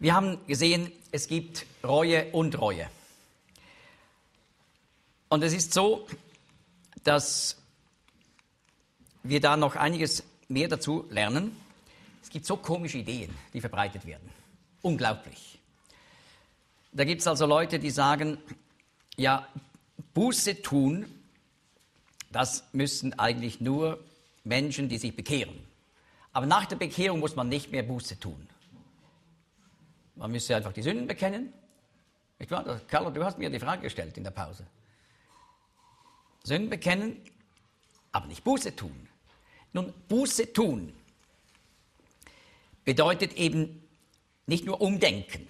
Wir haben gesehen, es gibt Reue und Reue. Und es ist so, dass wir da noch einiges mehr dazu lernen. Es gibt so komische Ideen, die verbreitet werden. Unglaublich. Da gibt es also Leute, die sagen, ja, Buße tun, das müssen eigentlich nur Menschen, die sich bekehren. Aber nach der Bekehrung muss man nicht mehr Buße tun. Man müsste einfach die Sünden bekennen. Nicht wahr? Carlo, du hast mir die Frage gestellt in der Pause. Sünden bekennen, aber nicht Buße tun. Nun, Buße tun bedeutet eben nicht nur umdenken.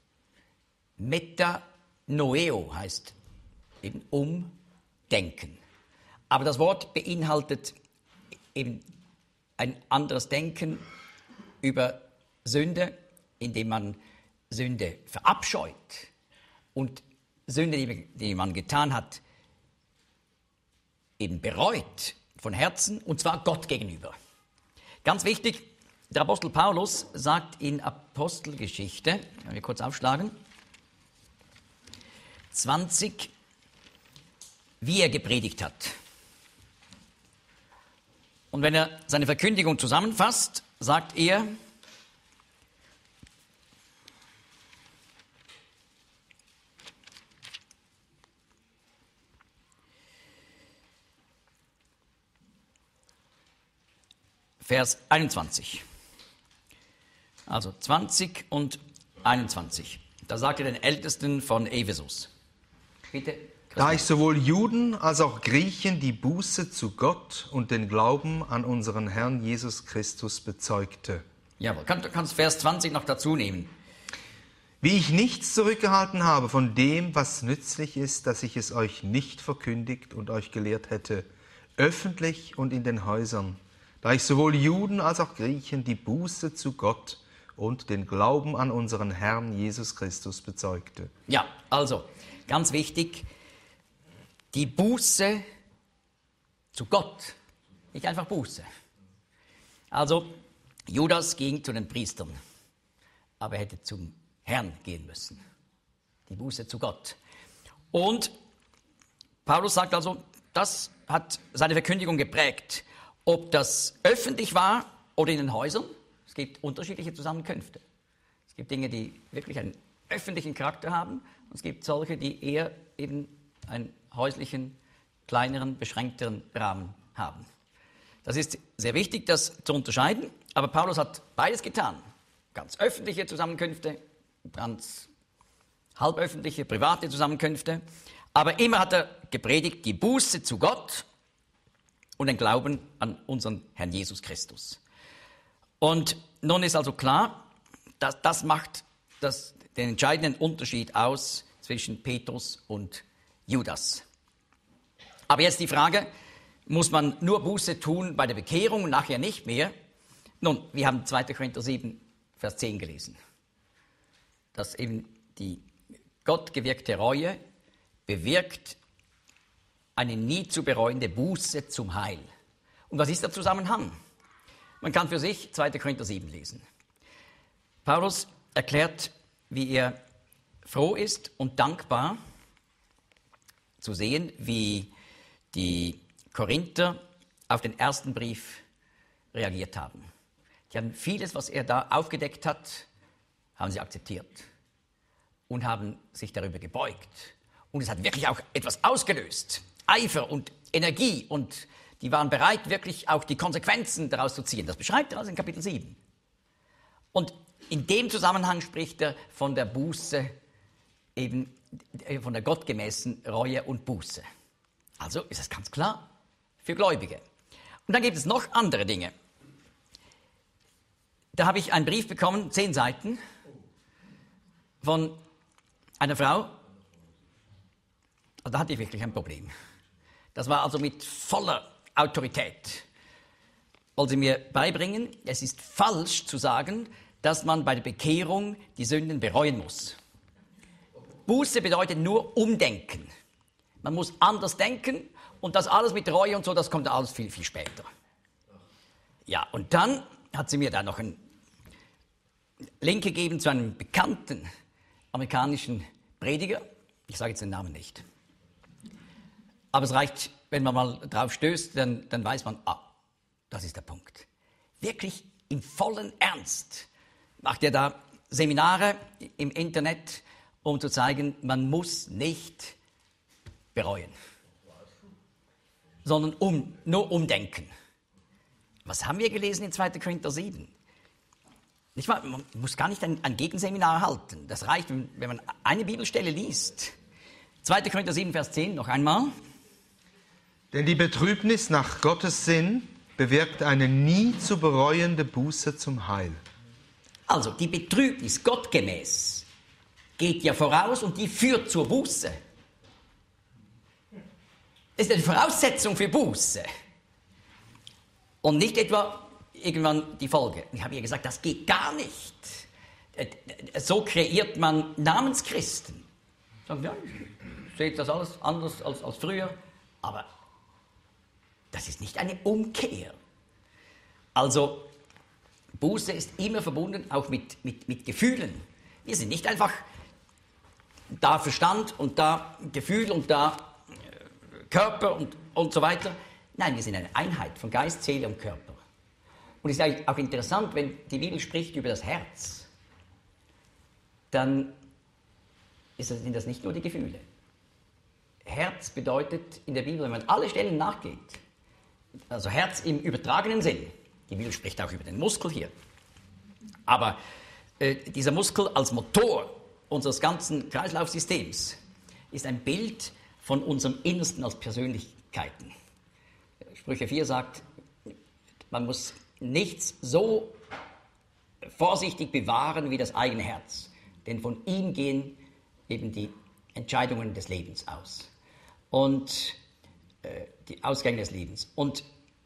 Metanoeo heißt eben umdenken. Aber das Wort beinhaltet eben ein anderes Denken über Sünde, indem man Sünde verabscheut und Sünde, die man getan hat, eben bereut von Herzen, und zwar Gott gegenüber. Ganz wichtig, der Apostel Paulus sagt in Apostelgeschichte, können wir kurz aufschlagen, 20, wie er gepredigt hat. Und wenn er seine Verkündigung zusammenfasst, sagt er, Vers 21. Also 20 und 21. Da sagt er den Ältesten von Ephesus. Bitte. Da ich sowohl Juden als auch Griechen die Buße zu Gott und den Glauben an unseren Herrn Jesus Christus bezeugte. Jawohl, kannst Vers 20 noch dazu nehmen. Wie ich nichts zurückgehalten habe von dem, was nützlich ist, dass ich es euch nicht verkündigt und euch gelehrt hätte, öffentlich und in den Häusern. Da ich sowohl Juden als auch Griechen die Buße zu Gott und den Glauben an unseren Herrn Jesus Christus bezeugte. Ja, also, ganz wichtig, die Buße zu Gott, nicht einfach Buße. Also, Judas ging zu den Priestern, aber er hätte zum Herrn gehen müssen. Die Buße zu Gott. Und Paulus sagt also, das hat seine Verkündigung geprägt. Ob das öffentlich war oder in den Häusern, es gibt unterschiedliche Zusammenkünfte. Es gibt Dinge, die wirklich einen öffentlichen Charakter haben, und es gibt solche, die eher eben einen häuslichen, kleineren, beschränkteren Rahmen haben. Das ist sehr wichtig, das zu unterscheiden, aber Paulus hat beides getan. Ganz öffentliche Zusammenkünfte, ganz halböffentliche, private Zusammenkünfte, aber immer hat er gepredigt, die Buße zu Gott und den Glauben an unseren Herrn Jesus Christus. Und nun ist also klar, dass das macht den entscheidenden Unterschied aus zwischen Petrus und Judas. Aber jetzt die Frage, muss man nur Buße tun bei der Bekehrung und nachher nicht mehr? Nun, wir haben 2. Korinther 7, Vers 10 gelesen, dass eben die gottgewirkte Reue bewirkt eine nie zu bereuende Buße zum Heil. Und was ist der Zusammenhang? Man kann für sich 2. Korinther 7 lesen. Paulus erklärt, wie er froh ist und dankbar zu sehen, wie die Korinther auf den ersten Brief reagiert haben. Die haben vieles, was er da aufgedeckt hat, haben sie akzeptiert und haben sich darüber gebeugt. Und es hat wirklich auch etwas ausgelöst. Eifer und Energie, und die waren bereit, wirklich auch die Konsequenzen daraus zu ziehen. Das beschreibt er also in Kapitel 7. Und in dem Zusammenhang spricht er von der Buße, eben von der gottgemäßen Reue und Buße. Also ist das ganz klar für Gläubige. Und dann gibt es noch andere Dinge. Da habe ich einen Brief bekommen, 10 Seiten, von einer Frau. Da hatte ich wirklich ein Problem. Das war also mit voller Autorität. Wollte sie mir beibringen, es ist falsch zu sagen, dass man bei der Bekehrung die Sünden bereuen muss. Buße bedeutet nur umdenken. Man muss anders denken, und das alles mit Reue und so, das kommt alles viel, viel später. Ja, und dann hat sie mir da noch Linke geben zu einem bekannten amerikanischen Prediger. Ich sage jetzt den Namen nicht. Aber es reicht, wenn man mal drauf stößt, dann weiß man, das ist der Punkt. Wirklich im vollen Ernst macht er da Seminare im Internet, um zu zeigen, man muss nicht bereuen, sondern nur umdenken. Was haben wir gelesen in 2. Korinther 7? Nicht wahr? Man muss gar nicht ein Gegenseminar halten. Das reicht, wenn man eine Bibelstelle liest. 2. Korinther 7, Vers 10, noch einmal. Denn die Betrübnis nach Gottes Sinn bewirkt eine nie zu bereuende Buße zum Heil. Also die Betrübnis gottgemäß geht ja voraus und die führt zur Buße. Das ist eine Voraussetzung für Buße. Und nicht etwa irgendwann die Folge. Ich habe ja gesagt, das geht gar nicht. So kreiert man Namenschristen. Sagen, ja, ich sehe das alles anders als früher, aber das ist nicht eine Umkehr. Also Buße ist immer verbunden auch mit Gefühlen. Wir sind nicht einfach da Verstand und da Gefühl und da Körper und so weiter. Nein, wir sind eine Einheit von Geist, Seele und Körper. Und es ist eigentlich auch interessant, wenn die Bibel spricht über das Herz, dann sind das nicht nur die Gefühle. Herz bedeutet in der Bibel, wenn man alle Stellen nachgeht, also Herz im übertragenen Sinn, die Bibel spricht auch über den Muskel hier, aber dieser Muskel als Motor unseres ganzen Kreislaufsystems ist ein Bild von unserem Innersten als Persönlichkeiten. Sprüche 4 sagt, man muss nichts so vorsichtig bewahren wie das eigene Herz, denn von ihm gehen eben die Entscheidungen des Lebens aus und die Ausgänge des Lebens. Und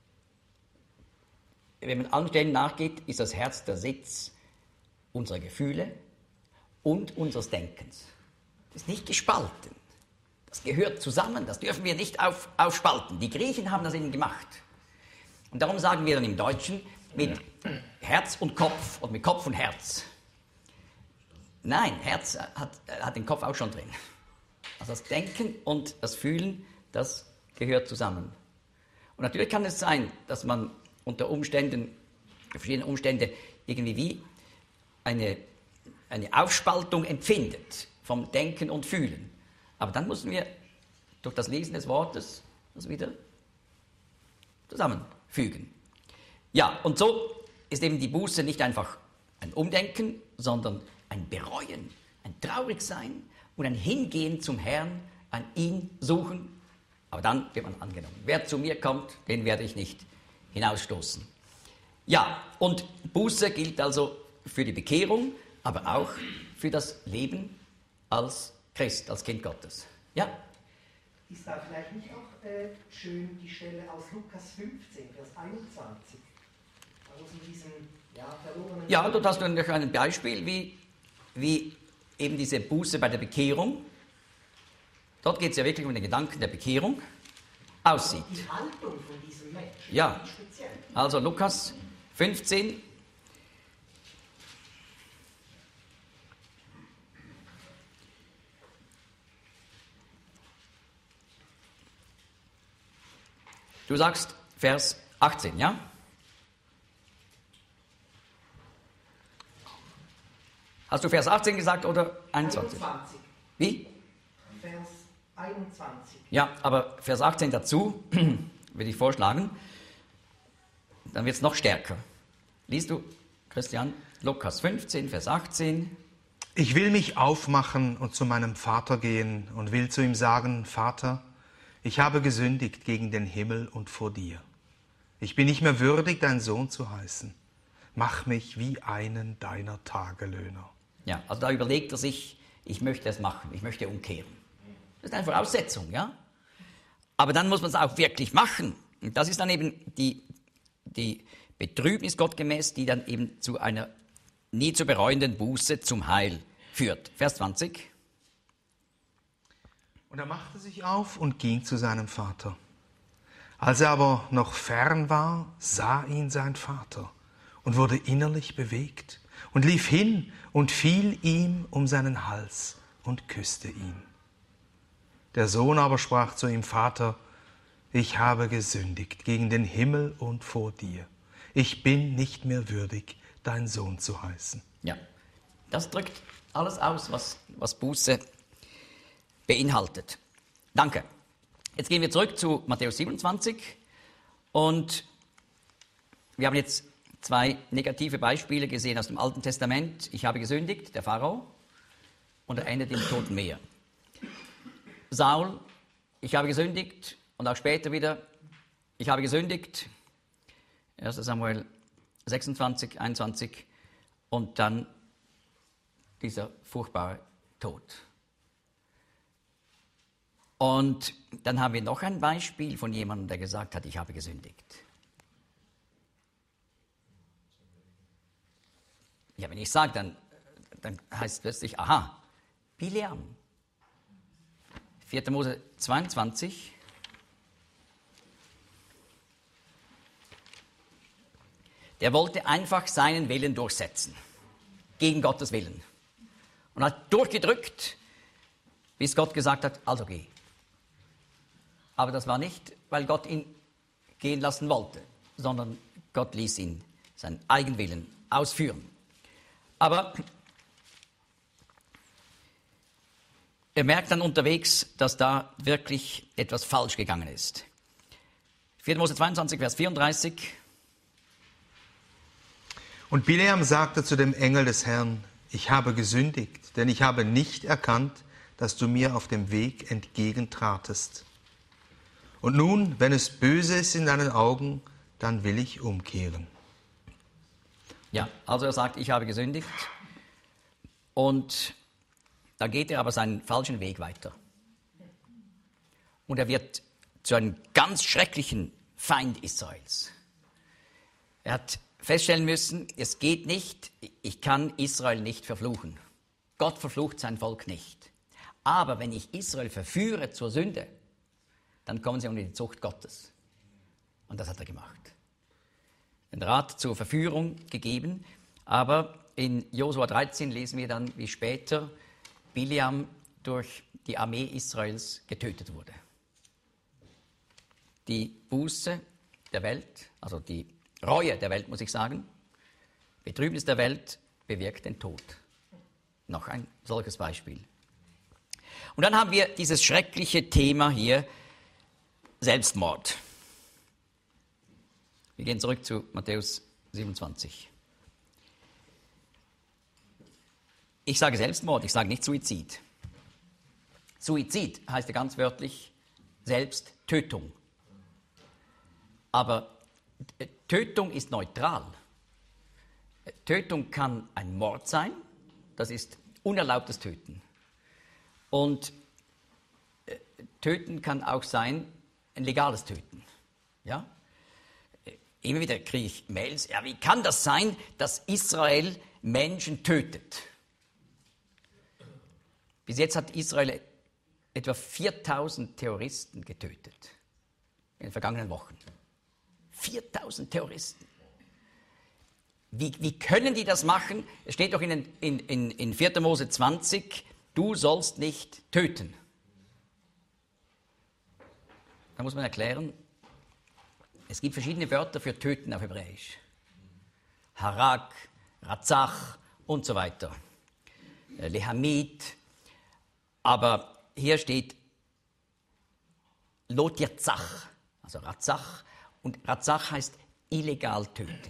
wenn man allen Stellen nachgeht, ist das Herz der Sitz unserer Gefühle und unseres Denkens. Das ist nicht gespalten. Das gehört zusammen, das dürfen wir nicht aufspalten. Die Griechen haben das eben gemacht. Und darum sagen wir dann im Deutschen mit Herz und Kopf oder mit Kopf und Herz. Nein, Herz hat den Kopf auch schon drin. Also das Denken und das Fühlen, das gehört zusammen. Und natürlich kann es sein, dass man unter verschiedenen Umständen irgendwie wie eine Aufspaltung empfindet vom Denken und Fühlen. Aber dann müssen wir durch das Lesen des Wortes das wieder zusammenfügen. Ja, und so ist eben die Buße nicht einfach ein Umdenken, sondern ein Bereuen, ein Traurigsein und ein Hingehen zum Herrn, an ihn suchen. Aber dann wird man angenommen. Wer zu mir kommt, den werde ich nicht hinausstoßen. Ja, und Buße gilt also für die Bekehrung, aber auch für das Leben als Christ, als Kind Gottes. Ja? Ist da vielleicht nicht auch schön die Stelle aus Lukas 15, Vers 21? Also in diesem verlorenen... Ja, dort hast du noch ein Beispiel, wie eben diese Buße bei der Bekehrung, dort geht es ja wirklich um den Gedanken der Bekehrung, aussieht. Die Haltung von diesem Menschen, ja, speziell. Also Lukas 15, du sagst Vers 18, ja? Hast du Vers 18 gesagt oder 21? 21. Wie? Vers 21. Ja, aber Vers 18 dazu, würde ich vorschlagen, dann wird es noch stärker. Liest du, Christian, Lukas 15, Vers 18. Ich will mich aufmachen und zu meinem Vater gehen und will zu ihm sagen, Vater, ich habe gesündigt gegen den Himmel und vor dir. Ich bin nicht mehr würdig, dein Sohn zu heißen. Mach mich wie einen deiner Tagelöhner. Ja, also da überlegt er sich, ich möchte es machen, ich möchte umkehren. Das ist eine Voraussetzung, ja. Aber dann muss man es auch wirklich machen. Und das ist dann eben die Betrübnis gottgemäß, die dann eben zu einer nie zu bereuenden Buße zum Heil führt. Vers 20. Und er machte sich auf und ging zu seinem Vater. Als er aber noch fern war, sah ihn sein Vater und wurde innerlich bewegt und lief hin und fiel ihm um seinen Hals und küsste ihn. Der Sohn aber sprach zu ihm: Vater, ich habe gesündigt gegen den Himmel und vor dir. Ich bin nicht mehr würdig, dein Sohn zu heißen. Ja, das drückt alles aus, was Buße beinhaltet. Danke. Jetzt gehen wir zurück zu Matthäus 27 und wir haben jetzt 2 negative Beispiele gesehen aus dem Alten Testament. Ich habe gesündigt, der Pharao, und er endet im Toten Meer. Saul, ich habe gesündigt, und auch später wieder, ich habe gesündigt, 1. Samuel 26, 21, und dann dieser furchtbare Tod. Und dann haben wir noch ein Beispiel von jemandem, der gesagt hat, ich habe gesündigt. Ja, wenn ich sage, dann heißt es plötzlich, aha, Bileam. 4. Mose 22. Der wollte einfach seinen Willen durchsetzen, gegen Gottes Willen. Und hat durchgedrückt, bis Gott gesagt hat, also geh. Aber das war nicht, weil Gott ihn gehen lassen wollte, sondern Gott ließ ihn seinen Eigenwillen ausführen. Aber er merkt dann unterwegs, dass da wirklich etwas falsch gegangen ist. 4. Mose 22, Vers 34. Und Bileam sagte zu dem Engel des Herrn: Ich habe gesündigt, denn ich habe nicht erkannt, dass du mir auf dem Weg entgegentratest. Und nun, wenn es böse ist in deinen Augen, dann will ich umkehren. Ja, also er sagt, ich habe gesündigt. Und da geht er aber seinen falschen Weg weiter. Und er wird zu einem ganz schrecklichen Feind Israels. Er hat feststellen müssen, es geht nicht, ich kann Israel nicht verfluchen. Gott verflucht sein Volk nicht. Aber wenn ich Israel verführe zur Sünde, dann kommen sie unter die Zucht Gottes. Und das hat er gemacht. Den Rat zur Verführung gegeben, aber in Josua 13 lesen wir dann, wie später Bileam durch die Armee Israels getötet wurde. Die Buße der Welt, also die Reue der Welt, muss ich sagen, Betrübnis der Welt bewirkt den Tod. Noch ein solches Beispiel. Und dann haben wir dieses schreckliche Thema hier, Selbstmord. Wir gehen zurück zu Matthäus 27. Ich sage Selbstmord, ich sage nicht Suizid. Suizid heißt ja ganz wörtlich Selbsttötung. Aber Tötung ist neutral. Tötung kann ein Mord sein, das ist unerlaubtes Töten. Und Töten kann auch sein ein legales Töten. Ja? Immer wieder kriege ich Mails, ja, wie kann das sein, dass Israel Menschen tötet? Bis jetzt hat Israel etwa 4000 Terroristen getötet in den vergangenen Wochen. 4000 Terroristen. Wie können die das machen? Es steht doch in 4. Mose 20, du sollst nicht töten. Da muss man erklären, es gibt verschiedene Wörter für töten auf Hebräisch. Harak, Ratzach und so weiter. Lehamit. Aber hier steht Lot Yatzach, also Ratzach. Und Ratzach heißt illegal töten.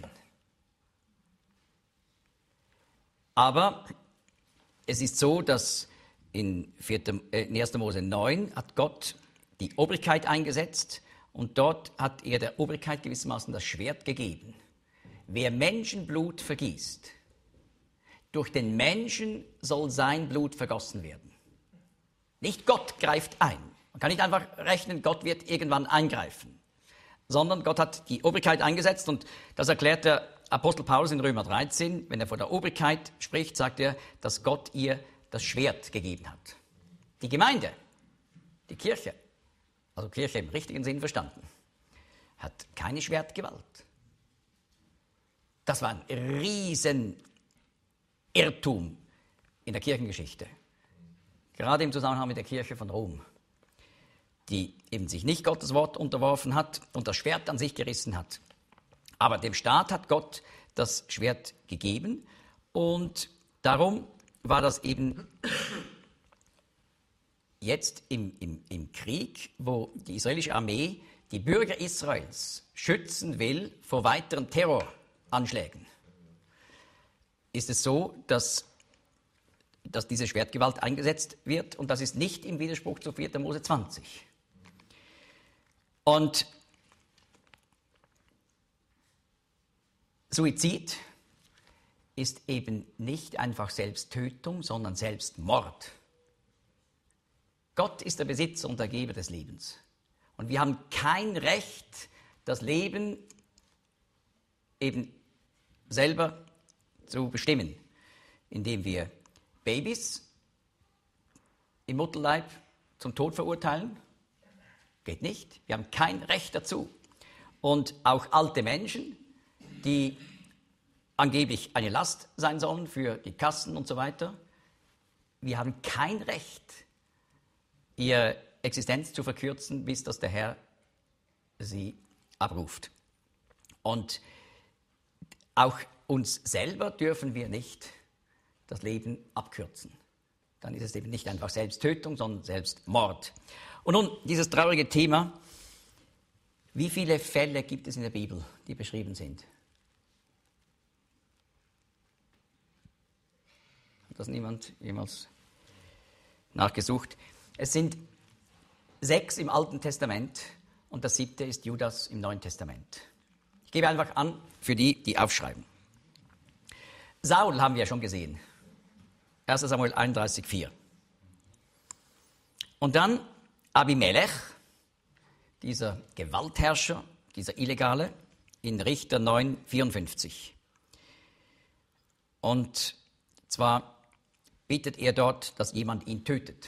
Aber es ist so, dass in 1. Mose 9 hat Gott die Obrigkeit eingesetzt und dort hat er der Obrigkeit gewissermaßen das Schwert gegeben. Wer Menschenblut vergießt, durch den Menschen soll sein Blut vergossen werden. Nicht Gott greift ein. Man kann nicht einfach rechnen, Gott wird irgendwann eingreifen. Sondern Gott hat die Obrigkeit eingesetzt und das erklärt der Apostel Paulus in Römer 13. Wenn er von der Obrigkeit spricht, sagt er, dass Gott ihr das Schwert gegeben hat. Die Gemeinde, die Kirche, also Kirche im richtigen Sinn verstanden, hat keine Schwertgewalt. Das war ein riesen Irrtum in der Kirchengeschichte. Gerade im Zusammenhang mit der Kirche von Rom, die eben sich nicht Gottes Wort unterworfen hat und das Schwert an sich gerissen hat. Aber dem Staat hat Gott das Schwert gegeben und darum war das eben jetzt im Krieg, wo die israelische Armee die Bürger Israels schützen will vor weiteren Terroranschlägen, ist es so, dass diese Schwertgewalt eingesetzt wird und das ist nicht im Widerspruch zu 4. Mose 20. Und Suizid ist eben nicht einfach Selbsttötung, sondern Selbstmord. Gott ist der Besitzer und der Geber des Lebens. Und wir haben kein Recht, das Leben eben selber zu bestimmen, indem wir Babys im Mutterleib zum Tod verurteilen. Geht nicht. Wir haben kein Recht dazu. Und auch alte Menschen, die angeblich eine Last sein sollen für die Kassen und so weiter, wir haben kein Recht, ihre Existenz zu verkürzen, bis dass der Herr sie abruft. Und auch uns selber dürfen wir nicht das Leben abkürzen. Dann ist es eben nicht einfach Selbsttötung, sondern Selbstmord. Und nun dieses traurige Thema, wie viele Fälle gibt es in der Bibel, die beschrieben sind? Hat das niemand jemals nachgesucht? Es sind 6 im Alten Testament und das 7. ist Judas im Neuen Testament. Ich gebe einfach an, für die aufschreiben. Saul haben wir ja schon gesehen. 1. Samuel 31,4. Und dann Abimelech, dieser Gewaltherrscher, dieser Illegale, in Richter 9,54. Und zwar bittet er dort, dass jemand ihn tötet.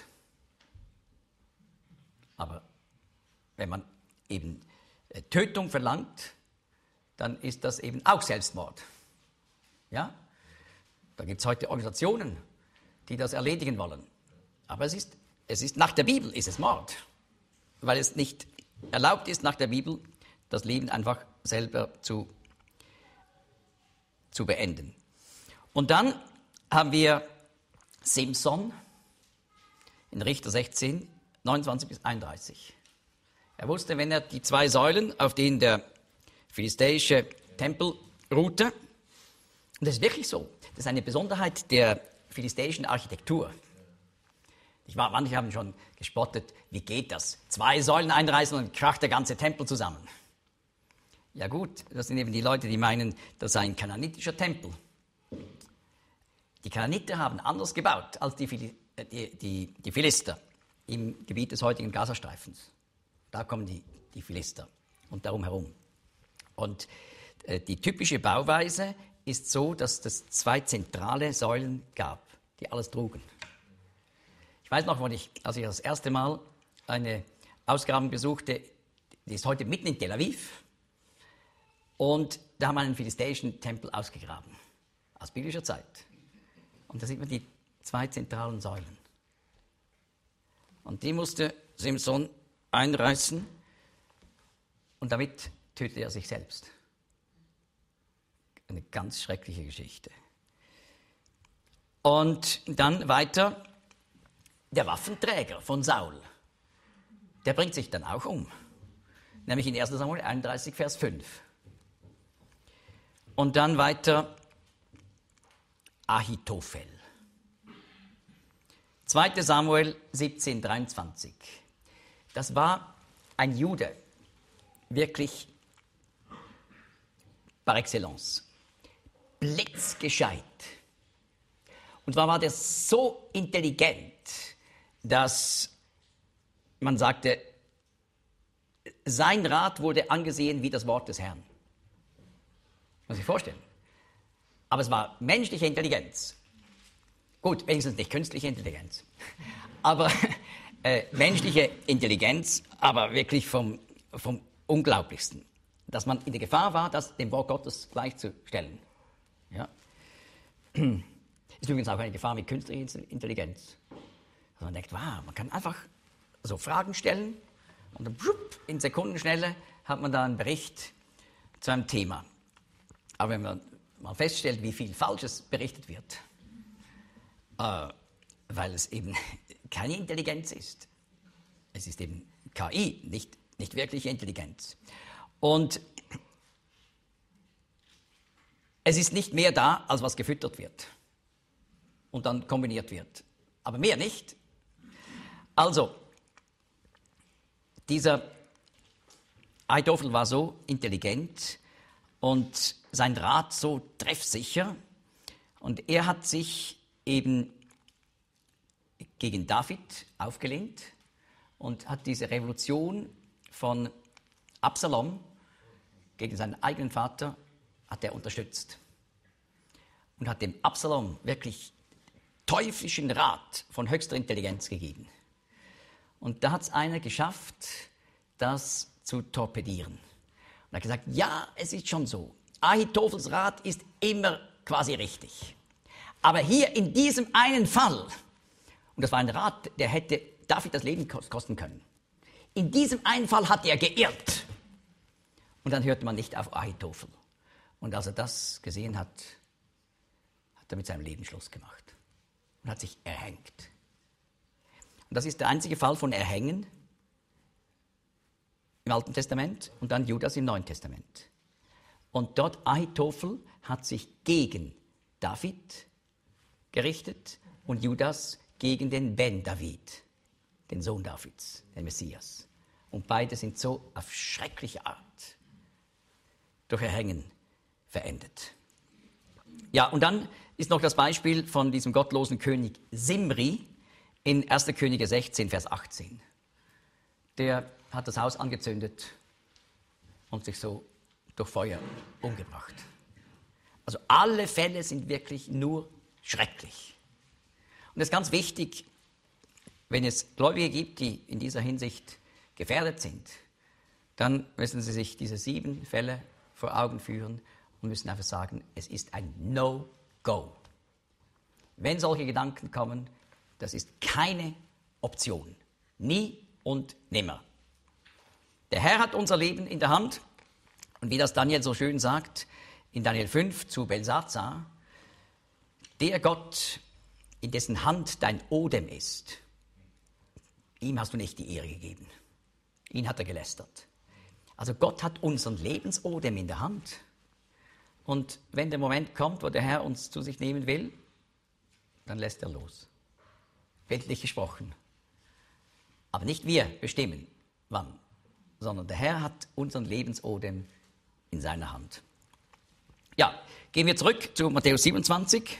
Aber wenn man eben Tötung verlangt, dann ist das eben auch Selbstmord. Ja? Da gibt es heute Organisationen, die das erledigen wollen. Aber es ist nach der Bibel ist es Mord, weil es nicht erlaubt ist, nach der Bibel das Leben einfach selber zu beenden. Und dann haben wir Simson in Richter 16, 29 bis 31. Er wusste, wenn er die 2 Säulen, auf denen der philistäische Tempel ruhte, und das ist wirklich so, das ist eine Besonderheit der philistäischen Architektur. Manche haben schon gespottet, wie geht das? 2 Säulen einreißen und kracht der ganze Tempel zusammen. Ja gut, das sind eben die Leute, die meinen, das sei ein kananitischer Tempel. Die Kananiter haben anders gebaut als die Philister im Gebiet des heutigen Gazastreifens. Da kommen die Philister und darum herum. Und die typische Bauweise ist so, dass es 2 zentrale Säulen gab, die alles trugen. Ich weiß noch, als ich das erste Mal eine Ausgrabung besuchte, die ist heute mitten in Tel Aviv, und da haben wir einen philistäischen Tempel ausgegraben, aus biblischer Zeit. Und da sieht man die 2 zentralen Säulen. Und die musste Simson einreißen und damit tötete er sich selbst. Eine ganz schreckliche Geschichte. Und dann weiter, der Waffenträger von Saul, der bringt sich dann auch um. Nämlich in 1. Samuel 31, Vers 5. Und dann weiter Ahitophel. 2. Samuel 17, 23. Das war ein Jude, wirklich par excellence. Blitzgescheit. Und zwar war der so intelligent, dass man sagte, sein Rat wurde angesehen wie das Wort des Herrn. Muss ich sich vorstellen. Aber es war menschliche Intelligenz. Gut, wenigstens nicht künstliche Intelligenz. Aber menschliche Intelligenz, aber wirklich vom Unglaublichsten. Dass man in der Gefahr war, das dem Wort Gottes gleichzustellen. Ja. Ist übrigens auch eine Gefahr mit künstlicher Intelligenz. Also man denkt, wow, man kann einfach so Fragen stellen und dann in Sekundenschnelle hat man da einen Bericht zu einem Thema. Aber wenn man mal feststellt, wie viel Falsches berichtet wird, weil es eben keine Intelligenz ist. Es ist eben KI, nicht wirkliche Intelligenz. Und es ist nicht mehr da, als was gefüttert wird und dann kombiniert wird. Aber mehr nicht. Also, dieser Ahitophel war so intelligent und sein Rat so treffsicher. Und er hat sich eben gegen David aufgelehnt und hat diese Revolution von Absalom gegen seinen eigenen Vater hat er unterstützt und hat dem Absalom wirklich teuflischen Rat von höchster Intelligenz gegeben. Und da hat es einer geschafft, das zu torpedieren. Und er hat gesagt, ja, es ist schon so. Ahitophels Rat ist immer quasi richtig. Aber hier in diesem einen Fall, und das war ein Rat, der hätte David das Leben kosten können. In diesem einen Fall hat er geirrt. Und dann hörte man nicht auf Ahitophel. Und als er das gesehen hat, hat er mit seinem Leben Schluss gemacht und hat sich erhängt. Und das ist der einzige Fall von Erhängen im Alten Testament und dann Judas im Neuen Testament. Und dort Ahitophel hat sich gegen David gerichtet und Judas gegen den Ben David, den Sohn Davids, den Messias. Und beide sind so auf schreckliche Art durch Erhängen verendet. Ja, und dann ist noch das Beispiel von diesem gottlosen König Simri in 1. Könige 16, Vers 18. Der hat das Haus angezündet und sich so durch Feuer umgebracht. Also alle Fälle sind wirklich nur schrecklich. Und es ist ganz wichtig, wenn es Gläubige gibt, die in dieser Hinsicht gefährdet sind, dann müssen sie sich diese 7 Fälle vor Augen führen und müssen einfach sagen, es ist ein No-Go. Wenn solche Gedanken kommen, das ist keine Option. Nie und nimmer. Der Herr hat unser Leben in der Hand. Und wie das Daniel so schön sagt, in Daniel 5 zu Belsazar, der Gott, in dessen Hand dein Odem ist, ihm hast du nicht die Ehre gegeben. Ihn hat er gelästert. Also Gott hat unseren Lebensodem in der Hand. Und wenn der Moment kommt, wo der Herr uns zu sich nehmen will, dann lässt er los. Bildlich gesprochen. Aber nicht wir bestimmen, wann, sondern der Herr hat unseren Lebensodem in seiner Hand. Ja, gehen wir zurück zu Matthäus 27.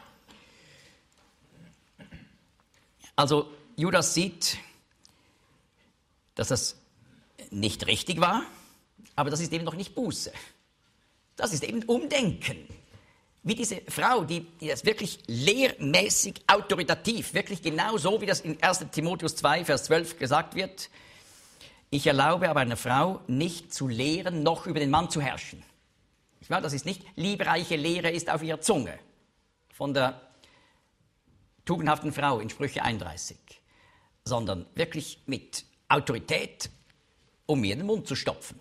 Also Judas sieht, dass das nicht richtig war, aber das ist eben noch nicht Buße. Das ist eben Umdenken. Wie diese Frau, die das wirklich lehrmäßig, autoritativ, wirklich genau so, wie das in 1. Timotheus 2, Vers 12 gesagt wird, ich erlaube aber einer Frau nicht zu lehren, noch über den Mann zu herrschen. Das ist nicht, liebreiche Lehre ist auf ihrer Zunge, von der tugendhaften Frau in Sprüche 31, sondern wirklich mit Autorität, um mir den Mund zu stopfen.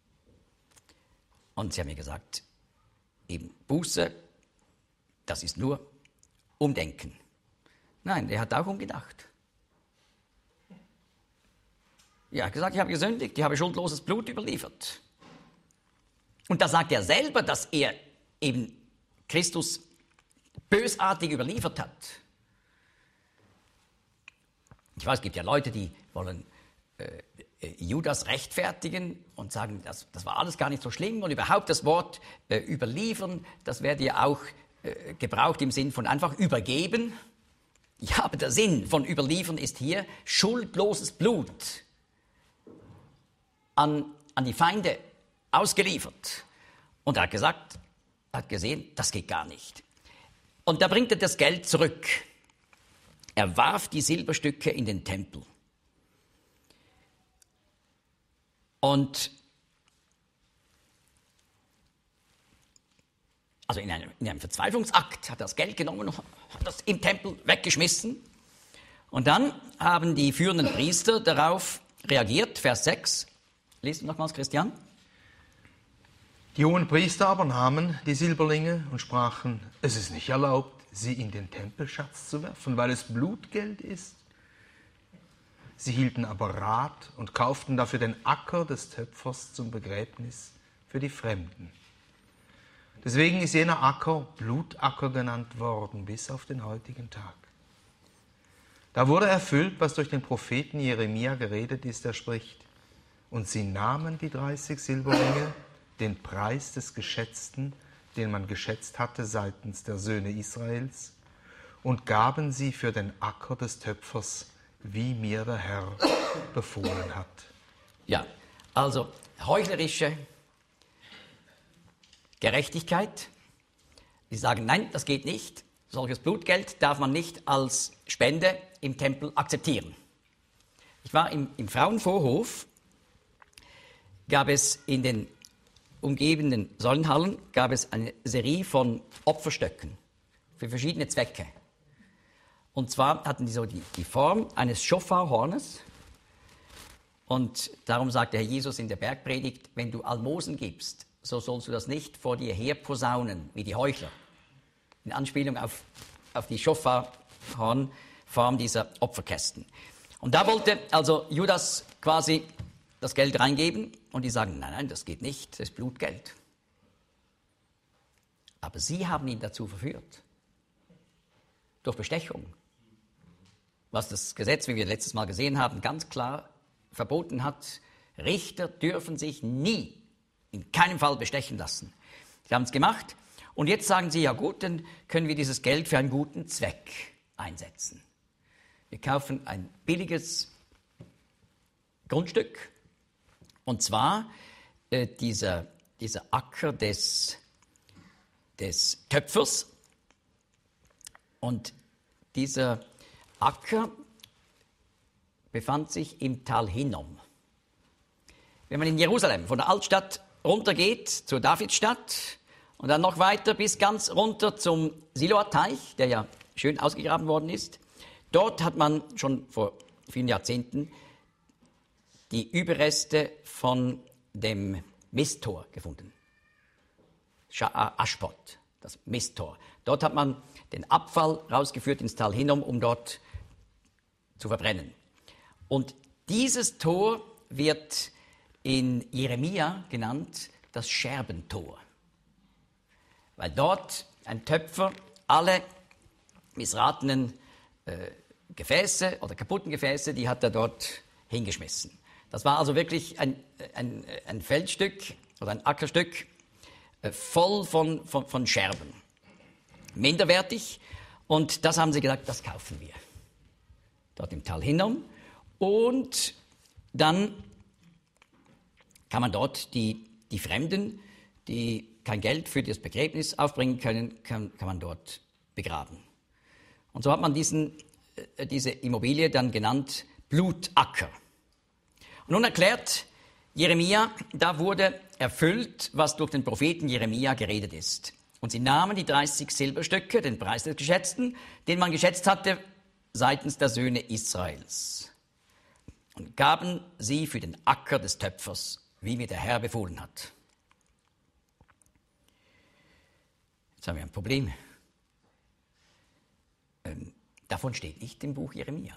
Und sie haben mir gesagt, eben Buße, das ist nur Umdenken. Nein, der hat auch umgedacht. Ja, er hat gesagt, ich habe gesündigt, ich habe schuldloses Blut überliefert. Und da sagt er selber, dass er eben Christus bösartig überliefert hat. Ich weiß, es gibt ja Leute, die wollen Judas rechtfertigen und sagen, das war alles gar nicht so schlimm und überhaupt das Wort überliefern, das werde ja auch gebraucht im Sinn von einfach übergeben. Ja, aber der Sinn von überliefern ist hier schuldloses Blut an die Feinde ausgeliefert. Und er hat gesagt, hat gesehen, das geht gar nicht. Und da bringt er das Geld zurück. Er warf die Silberstücke in den Tempel. Und also in einem Verzweiflungsakt, hat das Geld genommen und hat das im Tempel weggeschmissen. Und dann haben die führenden Priester darauf reagiert, Vers 6. Lies nochmals, Christian. Die hohen Priester aber nahmen die Silberlinge und sprachen, es ist nicht erlaubt, sie in den Tempelschatz zu werfen, weil es Blutgeld ist. Sie hielten aber Rat und kauften dafür den Acker des Töpfers zum Begräbnis für die Fremden. Deswegen ist jener Acker Blutacker genannt worden, bis auf den heutigen Tag. Da wurde erfüllt, was durch den Propheten Jeremia geredet ist, er spricht, und sie nahmen die 30 Silberlinge, den Preis des Geschätzten, den man geschätzt hatte seitens der Söhne Israels, und gaben sie für den Acker des Töpfers, wie mir der Herr befohlen hat. Ja, also heuchlerische Gerechtigkeit. Die sagen, nein, das geht nicht. Solches Blutgeld darf man nicht als Spende im Tempel akzeptieren. Ich war im Frauenvorhof, gab es in den umgebenden Säulenhallen gab es eine Serie von Opferstöcken für verschiedene Zwecke. Und zwar hatten die so die Form eines Schofarhornes. Und darum sagte Herr Jesus in der Bergpredigt, wenn du Almosen gibst, so sollst du das nicht vor dir her posaunen, wie die Heuchler. In Anspielung auf die Schofarhornform dieser Opferkästen. Und da wollte also Judas quasi das Geld reingeben und die sagen, nein, das geht nicht, das ist Blutgeld. Aber sie haben ihn dazu verführt. Durch Bestechung. Was das Gesetz, wie wir letztes Mal gesehen haben, ganz klar verboten hat. Richter dürfen sich nie, in keinem Fall bestechen lassen. Sie haben es gemacht und jetzt sagen sie, ja gut, dann können wir dieses Geld für einen guten Zweck einsetzen. Wir kaufen ein billiges Grundstück und zwar dieser Acker des Töpfers und dieser Acker befand sich im Tal Hinnom. Wenn man in Jerusalem von der Altstadt runtergeht zur Davidstadt und dann noch weiter bis ganz runter zum Siloa-Teich, der ja schön ausgegraben worden ist, dort hat man schon vor vielen Jahrzehnten die Überreste von dem Misttor gefunden. Aschpot, das Misttor. Dort hat man den Abfall rausgeführt ins Tal Hinnom, um dort zu verbrennen. Und dieses Tor wird in Jeremia genannt das Scherbentor. Weil dort ein Töpfer alle missratenen Gefäße oder kaputten Gefäße, die hat er dort hingeschmissen. Das war also wirklich ein Feldstück oder ein Ackerstück voll von Scherben. Minderwertig. Und das haben sie gesagt, das kaufen wir. Dort im Tal Hinnom. Und dann kann man dort die Fremden, die kein Geld für das Begräbnis aufbringen können, kann man dort begraben. Und so hat man diese Immobilie dann genannt Blutacker. Und nun erklärt Jeremia, da wurde erfüllt, was durch den Propheten Jeremia geredet ist. Und sie nahmen die 30 Silberstücke, den Preis des Geschätzten, den man geschätzt hatte seitens der Söhne Israels, und gaben sie für den Acker des Töpfers, wie mir der Herr befohlen hat. Jetzt haben wir ein Problem. Davon steht nicht im Buch Jeremia.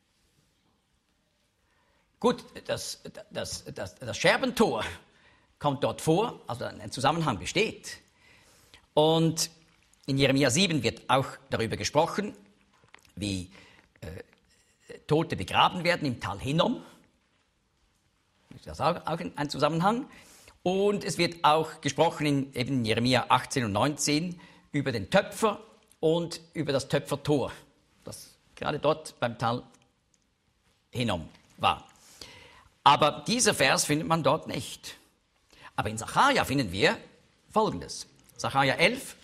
Gut, das Scherbentor kommt dort vor, also ein Zusammenhang besteht. Und in Jeremia 7 wird auch darüber gesprochen, wie Tote begraben werden im Tal Hinnom. Das ist auch ein Zusammenhang. Und es wird auch gesprochen in Jeremia 18 und 19 über den Töpfer und über das Töpfertor, das gerade dort beim Tal Hinnom war. Aber dieser Vers findet man dort nicht. Aber in Sacharja finden wir Folgendes. Sacharja 11.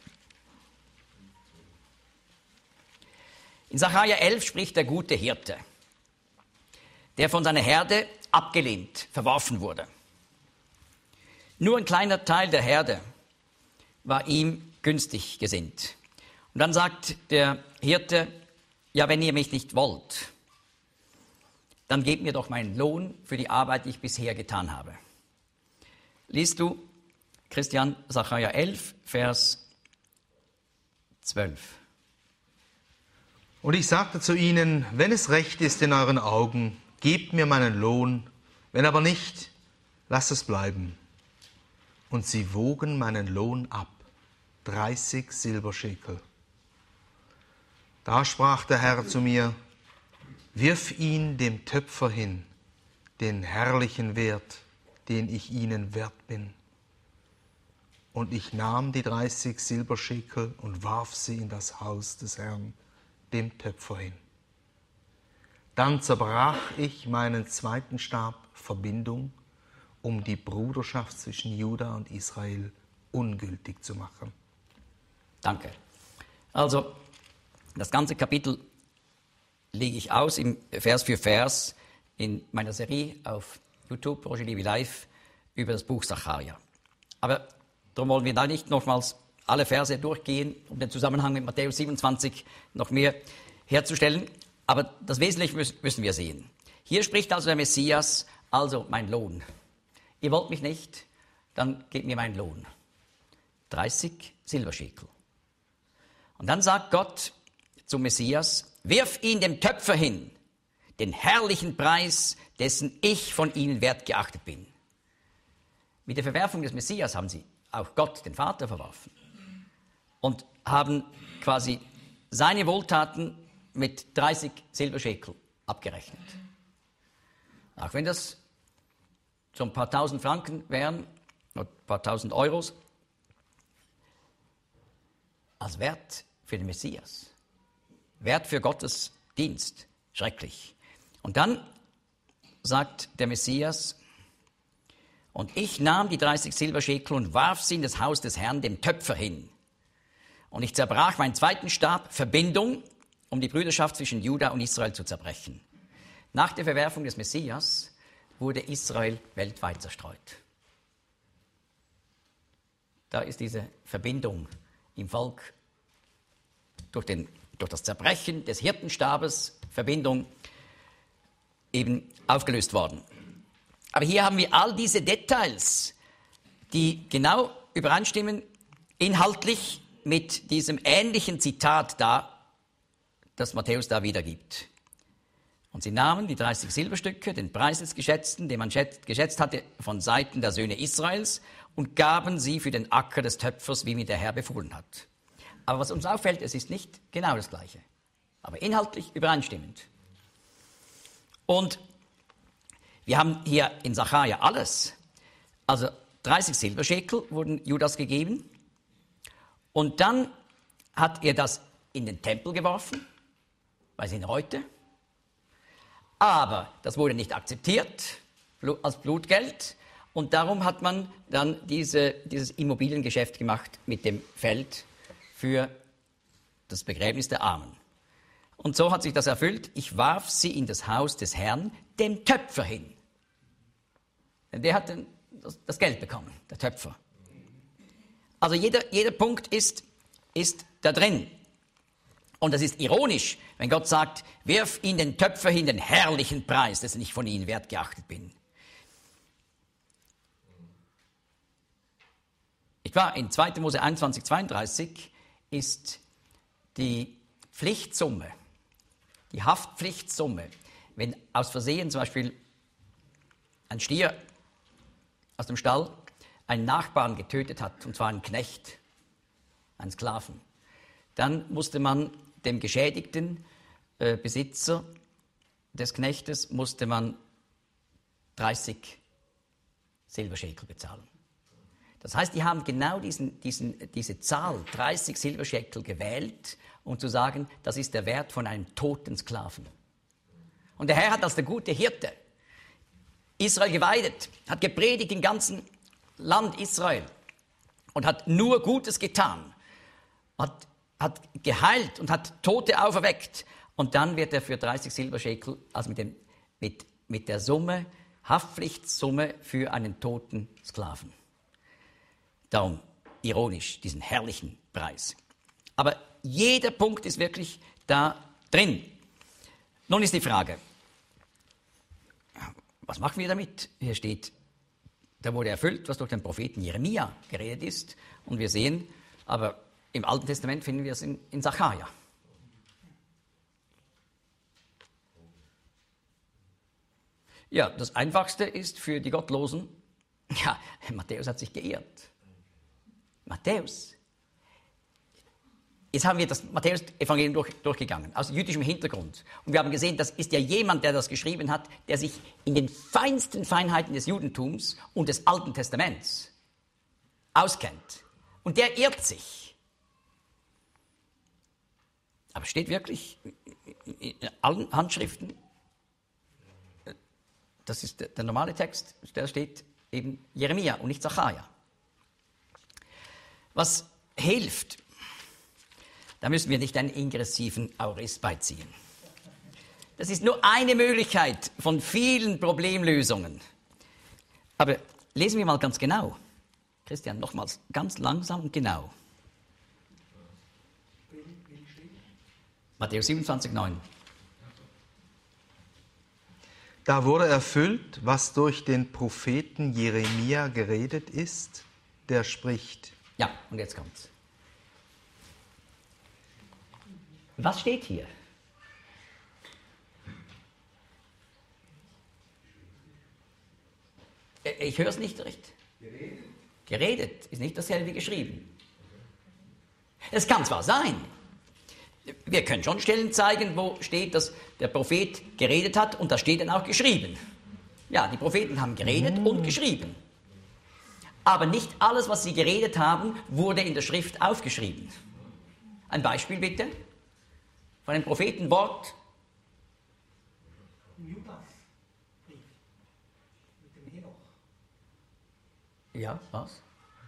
In Sacharja 11 spricht der gute Hirte, der von seiner Herde abgelehnt, verworfen wurde. Nur ein kleiner Teil der Herde war ihm günstig gesinnt. Und dann sagt der Hirte, ja, wenn ihr mich nicht wollt, dann gebt mir doch meinen Lohn für die Arbeit, die ich bisher getan habe. Liest du, Christian, Sacharja 11, Vers 12. Und ich sagte zu ihnen, wenn es recht ist in euren Augen, gebt mir meinen Lohn, wenn aber nicht, lasst es bleiben. Und sie wogen meinen Lohn ab, 30 Silberschekel. Da sprach der Herr zu mir, wirf ihn dem Töpfer hin, den herrlichen Wert, den ich ihnen wert bin. Und ich nahm die 30 Silberschekel und warf sie in das Haus des Herrn, dem Töpfer hin. Dann zerbrach ich meinen zweiten Stab, Verbindung, um die Bruderschaft zwischen Juda und Israel ungültig zu machen. Danke. Also, das ganze Kapitel lege ich aus im Vers für Vers in meiner Serie auf YouTube, Roger Livy Live, über das Buch Sacharja. Aber darum wollen wir da nicht nochmals alle Verse durchgehen, um den Zusammenhang mit Matthäus 27 noch mehr herzustellen. Aber das Wesentliche müssen wir sehen. Hier spricht also der Messias, also mein Lohn. Ihr wollt mich nicht, dann gebt mir meinen Lohn. 30 Silberschekel. Und dann sagt Gott zum Messias, wirf ihn dem Töpfer hin, den herrlichen Preis, dessen ich von ihnen wert geachtet bin. Mit der Verwerfung des Messias haben sie auch Gott, den Vater, verworfen und haben quasi seine Wohltaten mit 30 Silberschekel abgerechnet. Auch wenn das so ein paar tausend Franken wären, oder ein paar tausend Euros, als Wert für den Messias. Wert für Gottes Dienst. Schrecklich. Und dann sagt der Messias, und ich nahm die 30 Silberschekel und warf sie in das Haus des Herrn, dem Töpfer, hin. Und ich zerbrach meinen zweiten Stab, Verbindung, um die Brüderschaft zwischen Juda und Israel zu zerbrechen. Nach der Verwerfung des Messias wurde Israel weltweit zerstreut. Da ist diese Verbindung im Volk durch das Zerbrechen des Hirtenstabes, Verbindung eben aufgelöst worden. Aber hier haben wir all diese Details, die genau übereinstimmen, inhaltlich mit diesem ähnlichen Zitat da, das Matthäus da wiedergibt. Und sie nahmen die 30 Silberstücke, den Preis des Geschätzten, den man geschätzt hatte von Seiten der Söhne Israels, und gaben sie für den Acker des Töpfers, wie mir der Herr befohlen hat. Aber was uns auffällt, es ist nicht genau das Gleiche, aber inhaltlich übereinstimmend. Und wir haben hier in Sacharja alles. Also 30 Silberschekel wurden Judas gegeben. Und dann hat er das in den Tempel geworfen, weil sie heute. Aber das wurde nicht akzeptiert als Blutgeld. Und darum hat man dann dieses Immobiliengeschäft gemacht mit dem Feld für das Begräbnis der Armen. Und so hat sich das erfüllt. Ich warf sie in das Haus des Herrn, dem Töpfer, hin. Denn der hat das Geld bekommen, der Töpfer. Also jeder Punkt ist da drin. Und das ist ironisch, wenn Gott sagt, wirf ihn den Töpfer hin, den herrlichen Preis, dessen ich von ihnen wert geachtet bin. In 2. Mose 21, 32 ist die Pflichtsumme, die Haftpflichtsumme, wenn aus Versehen zum Beispiel ein Stier aus dem Stall einen Nachbarn getötet hat, und zwar einen Knecht, einen Sklaven, dann musste man dem geschädigten Besitzer des Knechtes 30 Silberschekel bezahlen. Das heißt, die haben genau diese Zahl, 30 Silberschekel, gewählt, um zu sagen, das ist der Wert von einem toten Sklaven. Und der Herr hat als der gute Hirte Israel geweidet, hat gepredigt im ganzen Land Israel und hat nur Gutes getan, hat geheilt und hat Tote auferweckt. Und dann wird er für 30 Silberschekel, also mit der Summe, Haftpflichtsumme für einen toten Sklaven. Darum ironisch, diesen herrlichen Preis. Aber jeder Punkt ist wirklich da drin. Nun ist die Frage, was machen wir damit? Hier steht, da wurde erfüllt, was durch den Propheten Jeremia geredet ist. Und wir sehen, aber im Alten Testament finden wir es in Sacharja. Ja, das Einfachste ist für die Gottlosen, ja, Matthäus hat sich geirrt. Matthäus. Jetzt haben wir das Matthäus-Evangelium durchgegangen, aus jüdischem Hintergrund. Und wir haben gesehen, das ist ja jemand, der das geschrieben hat, der sich in den feinsten Feinheiten des Judentums und des Alten Testaments auskennt. Und der irrt sich. Aber steht wirklich in allen Handschriften, das ist der normale Text, da steht eben Jeremia und nicht Sacharja. Was hilft, da müssen wir nicht einen ingressiven Aorist beiziehen. Das ist nur eine Möglichkeit von vielen Problemlösungen. Aber lesen wir mal ganz genau. Christian, nochmals ganz langsam und genau. Matthäus 27, 9. Da wurde erfüllt, was durch den Propheten Jeremia geredet ist, der spricht. Ja, und jetzt kommt's. Was steht hier? Ich höre es nicht recht. Geredet ist nicht dasselbe wie geschrieben. Es kann zwar sein, wir können schon Stellen zeigen, wo steht, dass der Prophet geredet hat und da steht dann auch geschrieben. Ja, die Propheten haben geredet und geschrieben. Aber nicht alles, was sie geredet haben, wurde in der Schrift aufgeschrieben. Ein Beispiel bitte von einem Prophetenwort. Judasbrief mit dem Henoch. Ja, was?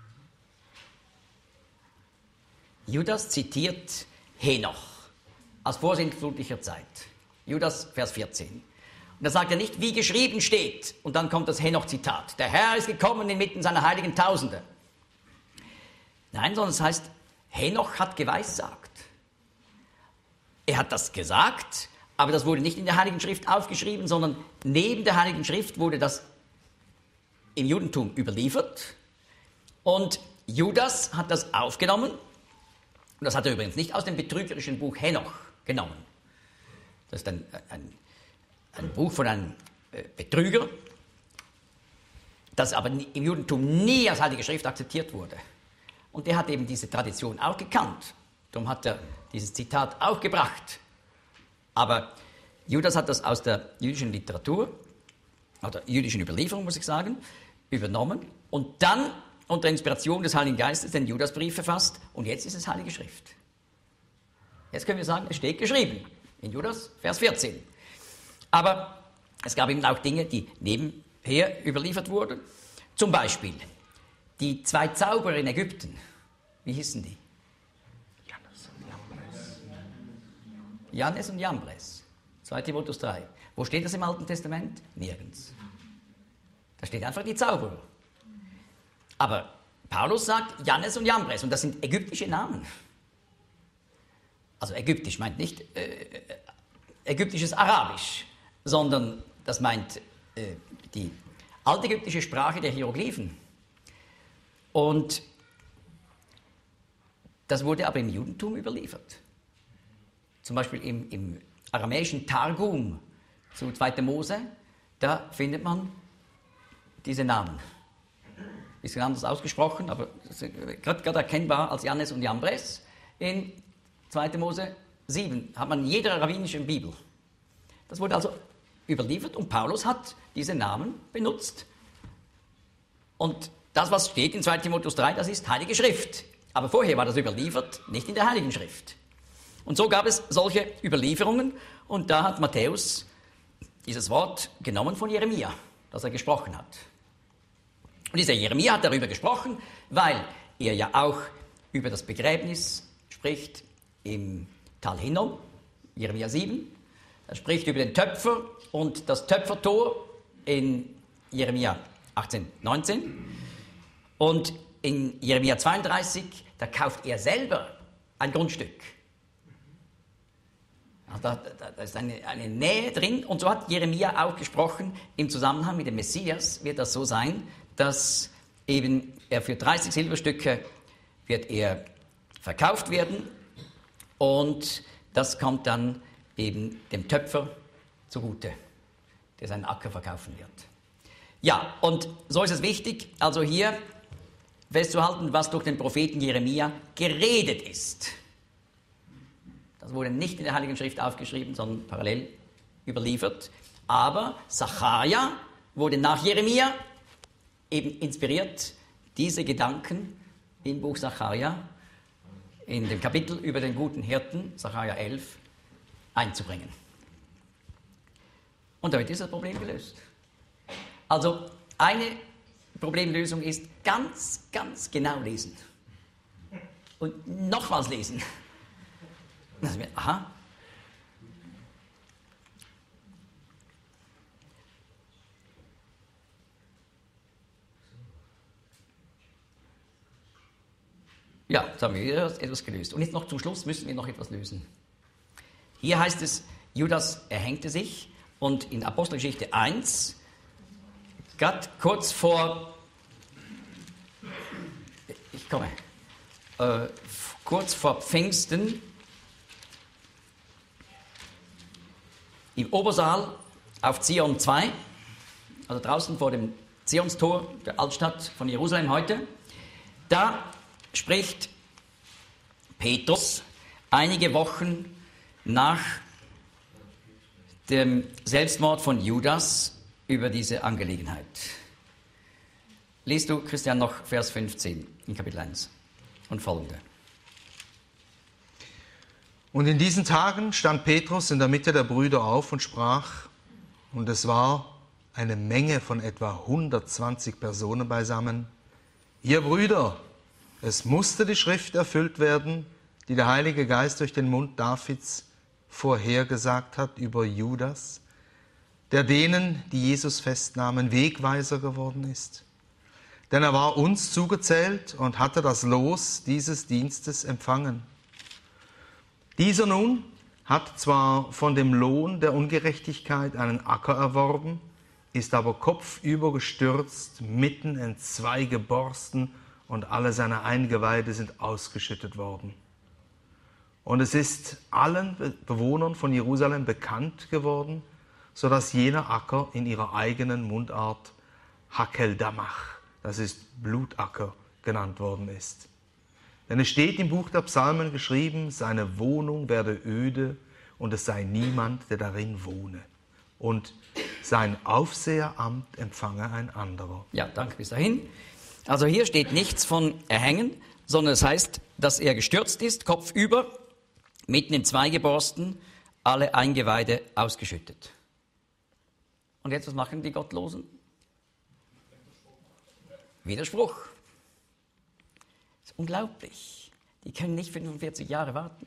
Judas zitiert Henoch aus vorsintflutlicher Zeit. Judas, Vers 14. Und da sagt er nicht, wie geschrieben steht. Und dann kommt das Henoch-Zitat. Der Herr ist gekommen inmitten seiner heiligen Tausende. Nein, sondern es heißt, Henoch hat geweissagt. Er hat das gesagt, aber das wurde nicht in der Heiligen Schrift aufgeschrieben, sondern neben der Heiligen Schrift wurde das im Judentum überliefert. Und Judas hat das aufgenommen. Und das hat er übrigens nicht aus dem betrügerischen Buch Henoch genommen. Das ist ein Buch von einem Betrüger, das aber im Judentum nie als Heilige Schrift akzeptiert wurde. Und der hat eben diese Tradition auch gekannt. Darum hat er dieses Zitat auch gebracht. Aber Judas hat das aus der jüdischen Literatur, oder jüdischen Überlieferung, muss ich sagen, übernommen und dann unter Inspiration des Heiligen Geistes den Judasbrief verfasst und jetzt ist es Heilige Schrift. Jetzt können wir sagen, es steht geschrieben in Judas, Vers 14. Aber es gab eben auch Dinge, die nebenher überliefert wurden. Zum Beispiel die 2 Zauberer in Ägypten. Wie hießen die? Jannes und Jambres. 2 Timotheus 3. Wo steht das im Alten Testament? Nirgends. Da steht einfach die Zauberer. Aber Paulus sagt Jannes und Jambres und das sind ägyptische Namen. Also ägyptisch meint nicht ägyptisches Arabisch, sondern das meint die altägyptische Sprache der Hieroglyphen. Und das wurde aber im Judentum überliefert. Zum Beispiel im aramäischen Targum zu 2. Mose, da findet man diese Namen. Ein bisschen anders ausgesprochen, aber gerade erkennbar als Jannes und Jambres. In 2. Mose 7 hat man in jeder rabbinischen Bibel. Das wurde also überliefert und Paulus hat diese Namen benutzt. Und das, was steht in 2 Timotheus 3, das ist Heilige Schrift. Aber vorher war das überliefert, nicht in der Heiligen Schrift. Und so gab es solche Überlieferungen und da hat Matthäus dieses Wort genommen von Jeremia, das er gesprochen hat. Und dieser Jeremia hat darüber gesprochen, weil er ja auch über das Begräbnis spricht im Tal Hinnom, Jeremia 7. Er spricht über den Töpfer und das Töpfertor in Jeremia 18, 19. Und in Jeremia 32 da kauft er selber ein Grundstück. Also da ist eine Nähe drin. Und so hat Jeremia auch gesprochen, im Zusammenhang mit dem Messias wird das so sein, dass eben er für 30 Silberstücke wird er verkauft werden und das kommt dann eben dem Töpfer zugute, der seinen Acker verkaufen wird. Ja, und so ist es wichtig, also hier festzuhalten, was durch den Propheten Jeremia geredet ist. Das wurde nicht in der Heiligen Schrift aufgeschrieben, sondern parallel überliefert. Aber Sacharja wurde nach Jeremia eben inspiriert, diese Gedanken im Buch Sacharja, in dem Kapitel über den guten Hirten, Sacharja 11, einzubringen. Und damit ist das Problem gelöst. Also eine Problemlösung ist ganz, ganz genau lesen. Und nochmals lesen. Aha. Ja, jetzt haben wir etwas gelöst. Und jetzt noch zum Schluss müssen wir noch etwas lösen. Hier heißt es, Judas erhängte sich und in Apostelgeschichte 1, gerade kurz vor, kurz vor Pfingsten, im Obersaal auf Zion 2, also draußen vor dem Zionstor der Altstadt von Jerusalem heute, da spricht Petrus einige Wochen nach dem Selbstmord von Judas über diese Angelegenheit. Liest du, Christian, noch Vers 15 in Kapitel 1 und folgende. Und in diesen Tagen stand Petrus in der Mitte der Brüder auf und sprach, und es war eine Menge von etwa 120 Personen beisammen. Ihr Brüder, es musste die Schrift erfüllt werden, die der Heilige Geist durch den Mund Davids vorhergesagt hat über Judas, der denen, die Jesus festnahmen, Wegweiser geworden ist. Denn er war uns zugezählt und hatte das Los dieses Dienstes empfangen. Dieser nun hat zwar von dem Lohn der Ungerechtigkeit einen Acker erworben, ist aber kopfüber gestürzt, mitten entzwei geborsten und alle seine Eingeweide sind ausgeschüttet worden. Und es ist allen Bewohnern von Jerusalem bekannt geworden, sodass jener Acker in ihrer eigenen Mundart Hakeldamach, das ist Blutacker, genannt worden ist. Denn es steht im Buch der Psalmen geschrieben, seine Wohnung werde öde und es sei niemand, der darin wohne. Und sein Aufseheramt empfange ein anderer. Ja, danke bis dahin. Also hier steht nichts von Erhängen, sondern es heißt, dass er gestürzt ist, kopfüber, mitten in zwei geborsten, alle Eingeweide ausgeschüttet. Und jetzt, was machen die Gottlosen? Widerspruch. Das ist unglaublich. Die können nicht 45 Jahre warten.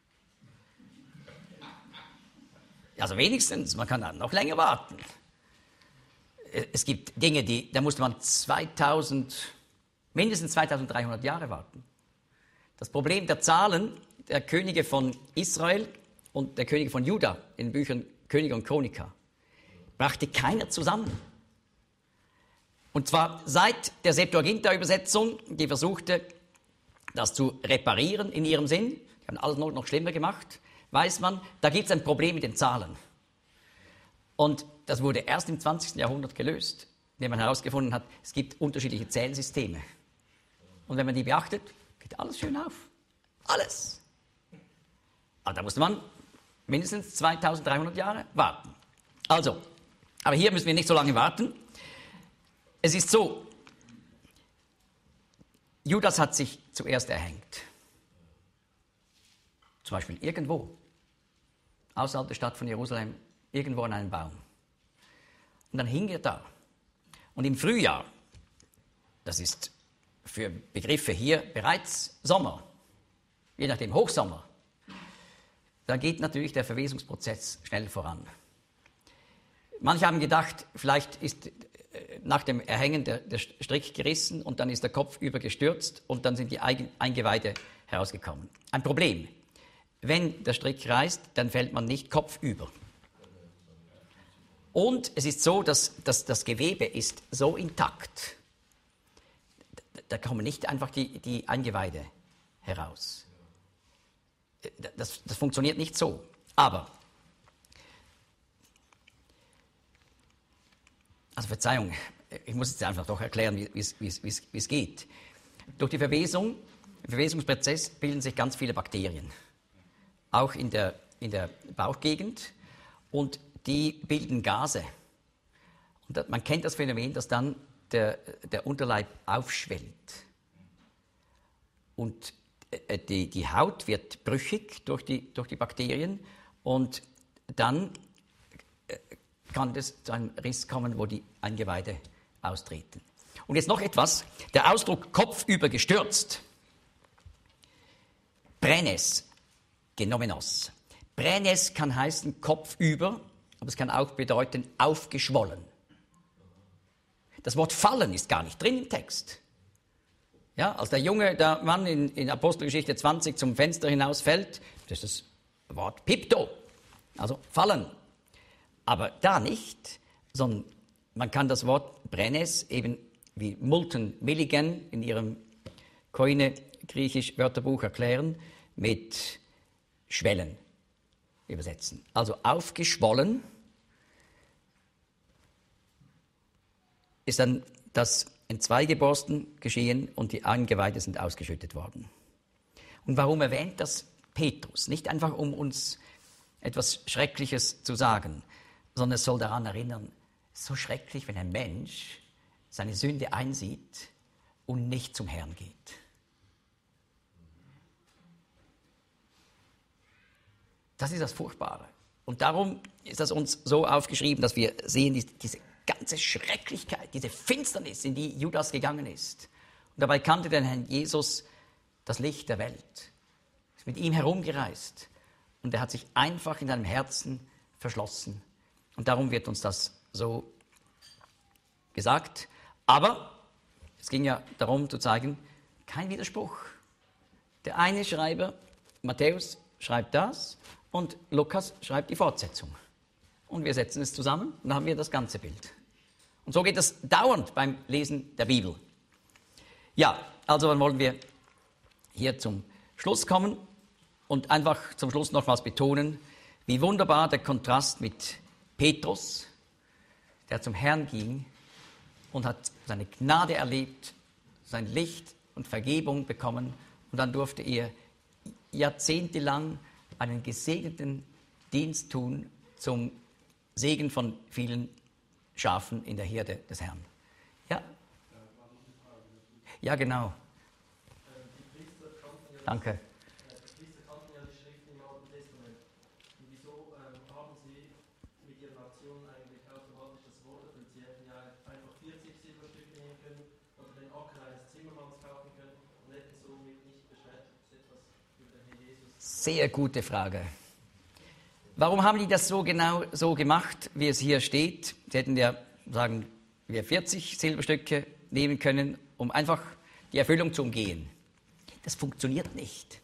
Also wenigstens, man kann noch länger warten. Es gibt Dinge, da musste man mindestens 2300 Jahre warten. Das Problem der Zahlen der Könige von Israel und der Könige von Juda in den Büchern Könige und Chroniker brachte keiner zusammen. Und zwar seit der Septuaginta-Übersetzung, die versuchte, das zu reparieren in ihrem Sinn, die haben alles noch schlimmer gemacht, weiß man, da gibt es ein Problem mit den Zahlen. Und das wurde erst im 20. Jahrhundert gelöst, indem man herausgefunden hat, es gibt unterschiedliche Zählsysteme. Und wenn man die beachtet, geht alles schön auf. Alles. Aber da musste man mindestens 2300 Jahre warten. Also, aber hier müssen wir nicht so lange warten. Es ist so, Judas hat sich zuerst erhängt. Zum Beispiel irgendwo, außerhalb der Stadt von Jerusalem, irgendwo an einem Baum. Und dann hing er da. Und im Frühjahr, das ist für Begriffe hier bereits Sommer, je nachdem Hochsommer, da geht natürlich der Verwesungsprozess schnell voran. Manche haben gedacht, vielleicht ist nach dem Erhängen der Strick gerissen und dann ist der Kopf übergestürzt und dann sind die Eingeweide herausgekommen. Ein Problem. Wenn der Strick reißt, dann fällt man nicht kopfüber. Und es ist so, dass das Gewebe ist so intakt. Da kommen nicht einfach die Eingeweide heraus. Das funktioniert nicht so. Aber, also Verzeihung, ich muss jetzt einfach doch erklären, wie es geht. Durch die Verwesung, im Verwesungsprozess bilden sich ganz viele Bakterien. Auch in der Bauchgegend. Und die bilden Gase. Und man kennt das Phänomen, dass dann der Unterleib aufschwellt. Und die Haut wird brüchig durch die Bakterien und dann kann es zu einem Riss kommen, wo die Eingeweide austreten. Und jetzt noch etwas, der Ausdruck kopfüber gestürzt. Prenes, genomenos. Prenes kann heißen kopfüber, aber es kann auch bedeuten aufgeschwollen. Das Wort fallen ist gar nicht drin im Text. Ja, als der Mann in Apostelgeschichte 20 zum Fenster hinausfällt, das ist das Wort Pipto, also fallen. Aber da nicht, sondern man kann das Wort Brenes eben wie Multen Milligan in ihrem Koine griechisch Wörterbuch erklären, mit Schwellen übersetzen. Also aufgeschwollen ist dann das Entzweigeborsten geschehen und die Eingeweide sind ausgeschüttet worden. Und warum erwähnt das Petrus? Nicht einfach, um uns etwas Schreckliches zu sagen, sondern es soll daran erinnern, es ist so schrecklich, wenn ein Mensch seine Sünde einsieht und nicht zum Herrn geht. Das ist das Furchtbare. Und darum ist das uns so aufgeschrieben, dass wir sehen, diese ganze Schrecklichkeit, diese Finsternis, in die Judas gegangen ist. Und dabei kannte der Herr Jesus das Licht der Welt, ist mit ihm herumgereist und er hat sich einfach in seinem Herzen verschlossen. Und darum wird uns das so gesagt. Aber es ging ja darum zu zeigen, kein Widerspruch. Der eine Schreiber, Matthäus, schreibt das und Lukas schreibt die Fortsetzung. Und wir setzen es zusammen und dann haben wir das ganze Bild. Und so geht es dauernd beim Lesen der Bibel. Ja, also dann wollen wir hier zum Schluss kommen und einfach zum Schluss nochmals betonen, wie wunderbar der Kontrast mit Petrus, der zum Herrn ging und hat seine Gnade erlebt, sein Licht und Vergebung bekommen und dann durfte er jahrzehntelang einen gesegneten Dienst tun zum Segen von vielen Schafen in der Herde des Herrn. Ja? Ja, genau. Danke. Die Priester kannten ja die Schriften im Alten Testament. Und wieso haben sie mit ihren Aktionen eigentlich automatisch das Wort erfüllt? Sie hätten ja einfach 40 Silberstücke nehmen können oder den Acker eines Zimmermanns kaufen können und hätten somit nicht beschwert etwas über den Herrn Jesus. Sehr gute Frage. Warum haben die das so genau so gemacht, wie es hier steht? Sie hätten ja, sagen wir, 40 Silberstücke nehmen können, um einfach die Erfüllung zu umgehen. Das funktioniert nicht.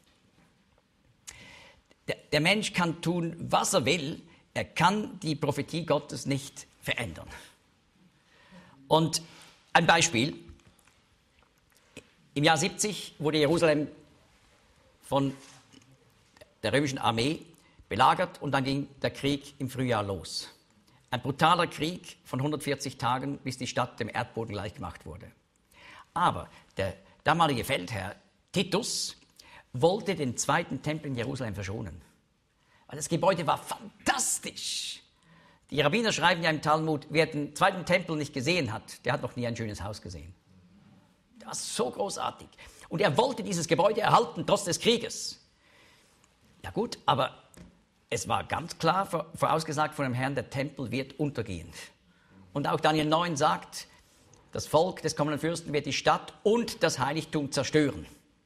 Der Mensch kann tun, was er will, er kann die Prophetie Gottes nicht verändern. Und ein Beispiel. Im Jahr 70 wurde Jerusalem von der römischen Armee belagert und dann ging der Krieg im Frühjahr los. Ein brutaler Krieg von 140 Tagen, bis die Stadt dem Erdboden gleichgemacht wurde. Aber der damalige Feldherr Titus wollte den zweiten Tempel in Jerusalem verschonen. Weil das Gebäude war fantastisch. Die Rabbiner schreiben ja im Talmud, wer den zweiten Tempel nicht gesehen hat, der hat noch nie ein schönes Haus gesehen. Das war so großartig. Und er wollte dieses Gebäude erhalten, trotz des Krieges. Ja gut, aber es war ganz klar vorausgesagt von dem Herrn, der Tempel wird untergehen. Und auch Daniel 9 sagt, das Volk des kommenden Fürsten wird die Stadt und das Heiligtum zerstören.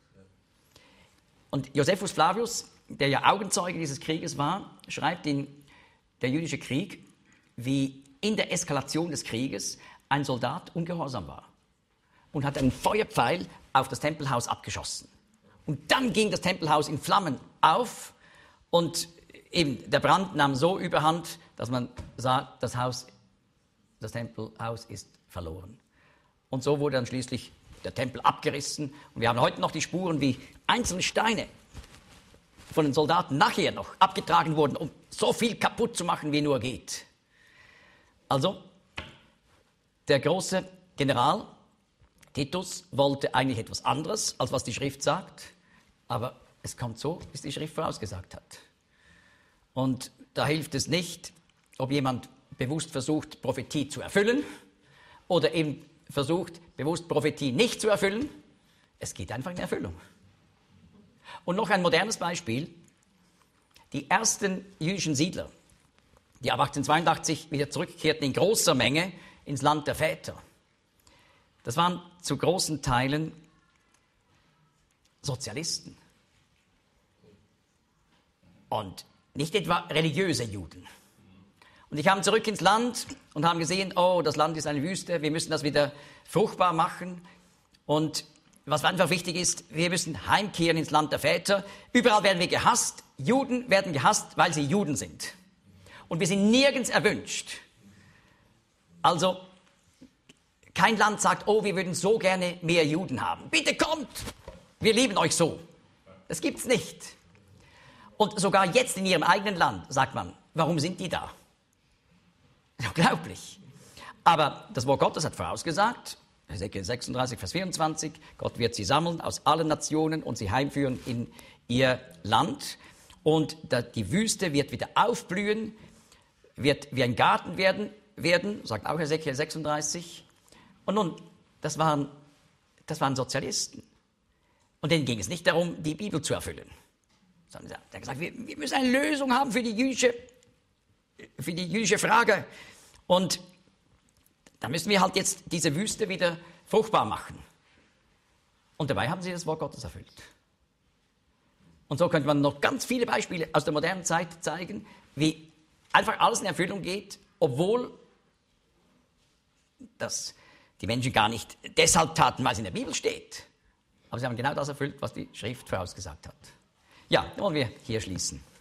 Und Josephus Flavius, der ja Augenzeuge dieses Krieges war, schreibt in Der jüdische Krieg, wie in der Eskalation des Krieges ein Soldat ungehorsam war und hat einen Feuerpfeil auf das Tempelhaus abgeschossen. Und dann ging das Tempelhaus in Flammen auf und eben der Brand nahm so überhand, dass man sah, das Tempelhaus ist verloren. Und so wurde dann schließlich der Tempel abgerissen. Und wir haben heute noch die Spuren, wie einzelne Steine von den Soldaten nachher noch abgetragen wurden, um so viel kaputt zu machen, wie nur geht. Also, der große General Titus wollte eigentlich etwas anderes, als was die Schrift sagt, aber es kommt so, wie es die Schrift vorausgesagt hat. Und da hilft es nicht, ob jemand bewusst versucht, Prophetie zu erfüllen oder eben versucht, bewusst Prophetie nicht zu erfüllen. Es geht einfach in Erfüllung. Und noch ein modernes Beispiel. Die ersten jüdischen Siedler, die ab 1882 wieder zurückkehrten in großer Menge ins Land der Väter, das waren zu großen Teilen Sozialisten. Und nicht etwa religiöse Juden. Und die kamen zurück ins Land und haben gesehen, oh, das Land ist eine Wüste, wir müssen das wieder fruchtbar machen. Und was einfach wichtig ist, wir müssen heimkehren ins Land der Väter. Überall werden wir gehasst. Juden werden gehasst, weil sie Juden sind. Und wir sind nirgends erwünscht. Also, kein Land sagt, oh, wir würden so gerne mehr Juden haben. Bitte kommt, wir lieben euch so. Das gibt's nicht. Und sogar jetzt in ihrem eigenen Land sagt man, warum sind die da? Unglaublich. Aber das Wort Gottes hat vorausgesagt, Hesekiel 36, Vers 24, Gott wird sie sammeln aus allen Nationen und sie heimführen in ihr Land. Und die Wüste wird wieder aufblühen, wird wie ein Garten werden, sagt auch Hesekiel 36. Und nun, das waren Sozialisten. Und denen ging es nicht darum, die Bibel zu erfüllen. Sondern er hat gesagt, wir müssen eine Lösung haben für die jüdische Frage. Und da müssen wir halt jetzt diese Wüste wieder fruchtbar machen. Und dabei haben sie das Wort Gottes erfüllt. Und so könnte man noch ganz viele Beispiele aus der modernen Zeit zeigen, wie einfach alles in Erfüllung geht, obwohl das die Menschen gar nicht deshalb taten, weil es in der Bibel steht. Aber sie haben genau das erfüllt, was die Schrift vorausgesagt hat. Ja, dann wollen wir hier schließen.